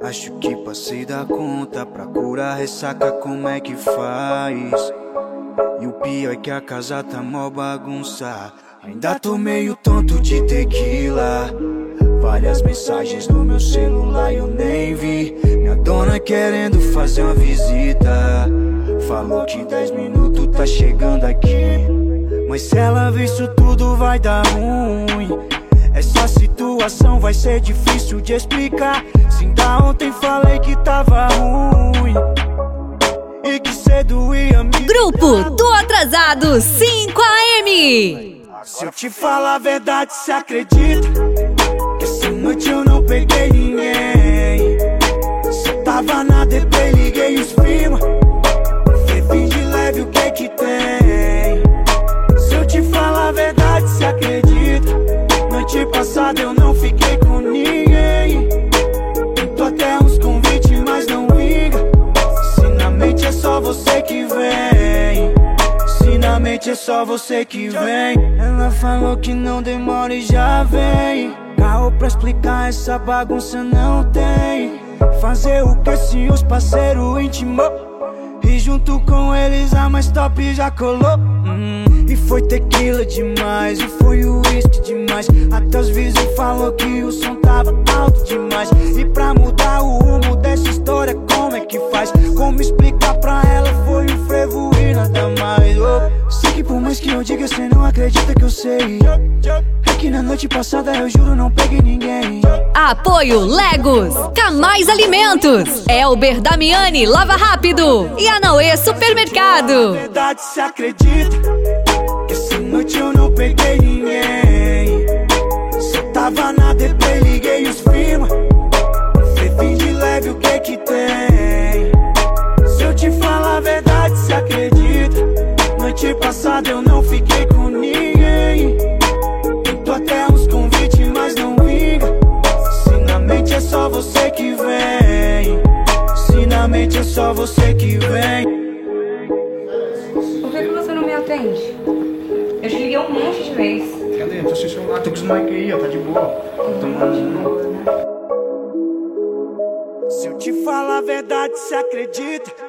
Acho que passei da conta pra curar ressaca, como é que faz? E o pior é que a casa tá mó bagunça. Ainda tô meio tonto de tequila. Várias mensagens no meu celular eu nem vi. Minha dona querendo fazer uma visita. Falou que 10 minutos tá chegando aqui. Mas se ela ver isso tudo vai dar ruim. Essa situação vai ser difícil de explicar. Se ainda ontem falei que tava ruim e que cedo ia me... Grupo Tô Atrasado 5am. Se eu te falar a verdade, cê acredita que essa noite eu não peguei ninguém? Cê tava na DP, liguei os firma, vim de leve, o que que tem? Se eu te falar a verdade, cê acredita? Noite passada eu não fiquei com ninguém. Tento até uns convites, mas não liga. Se na mente é só você que vem, se na mente é só você que vem. Ela falou que não demora e já vem. Carro pra explicar essa bagunça não tem. Fazer o que se os parceiros intimou, e junto com eles a mais top já colou. E foi tequila demais, e foi uísque demais. Até os vizinhos falou que o som tava alto demais. E pra mudar o rumo dessa história, como é que faz? Como explicar pra ela? Foi um frevo e nada mais. Sei que por mais que eu diga, cê não acredita que eu sei. É que na noite passada eu juro não peguei ninguém. Apoio Legos, Camais Alimentos, Elber Damiani Lava Rápido e Anauê Supermercado. Na verdade, cê acredita que essa noite eu não peguei ninguém? Cê tava na DP, liguei os firma, vim de leve, o que que tem? Se eu te falar a verdade, cê acredita? Noite passada eu não fiquei com ninguém. Tento até uns convites, mas não liga. Se na mente é só você que vem, se na mente é só você que vem. Por que você não me atende? Eu te liguei um monte de vezes. Cadê? Tô sem celular, tô com os mic aí, ó, tá de boa. Se eu te falar a verdade, cê acredita?